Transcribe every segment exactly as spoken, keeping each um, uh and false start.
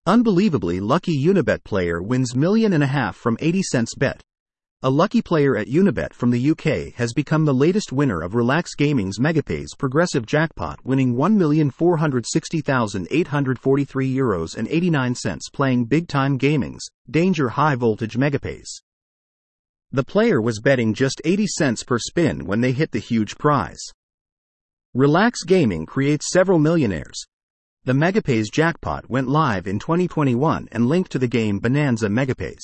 Unbelievably lucky Unibet player wins million and a half from eighty cents bet. A lucky player at Unibet from the U K has become the latest winner of Relax Gaming's Megapays progressive jackpot, winning one million four hundred sixty thousand eight hundred forty-three euros and eighty-nine cents playing Big Time Gaming's Danger High Voltage Megapays. The player was betting just eighty cents per spin when they hit the huge prize. Relax Gaming creates several millionaires. The Megapays jackpot went live in twenty twenty-one and linked to the game Bonanza Megapays.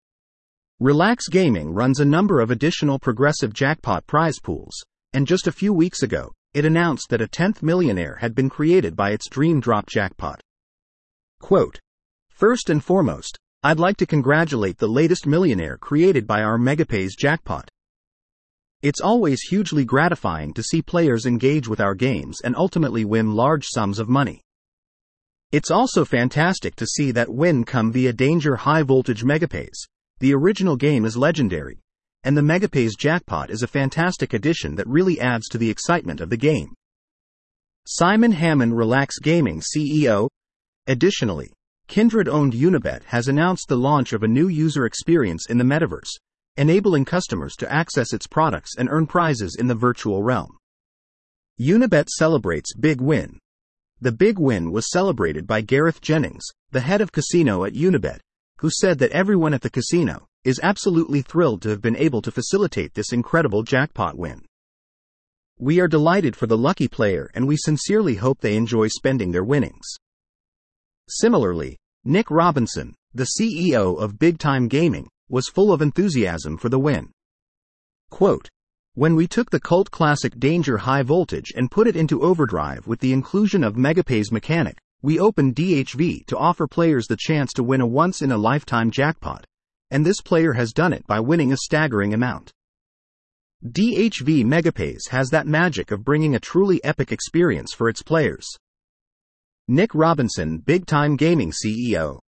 Relax Gaming runs a number of additional progressive jackpot prize pools, and just a few weeks ago, it announced that a tenth millionaire had been created by its Dream Drop jackpot. Quote, "First and foremost, I'd like to congratulate the latest millionaire created by our Megapays jackpot. It's always hugely gratifying to see players engage with our games and ultimately win large sums of money. It's also fantastic to see that win come via Danger High Voltage Megapays. The original game is legendary, and the Megapays jackpot is a fantastic addition that really adds to the excitement of the game." Simon Hammond, Relax Gaming C E O. Additionally, Kindred-owned Unibet has announced the launch of a new user experience in the metaverse, enabling customers to access its products and earn prizes in the virtual realm. Unibet celebrates Big Win. The big win was celebrated by Gareth Jennings, the head of casino at Unibet, who said that everyone at the casino is absolutely thrilled to have been able to facilitate this incredible jackpot win. "We are delighted for the lucky player and we sincerely hope they enjoy spending their winnings." Similarly, Nick Robinson, the C E O of Big Time Gaming, was full of enthusiasm for the win. Quote, "When we took the cult classic Danger High Voltage and put it into overdrive with the inclusion of Megapays mechanic, we opened D H V to offer players the chance to win a once-in-a-lifetime jackpot, and this player has done it by winning a staggering amount. D H V Megapays has that magic of bringing a truly epic experience for its players." Nick Robinson, Big Time Gaming C E O.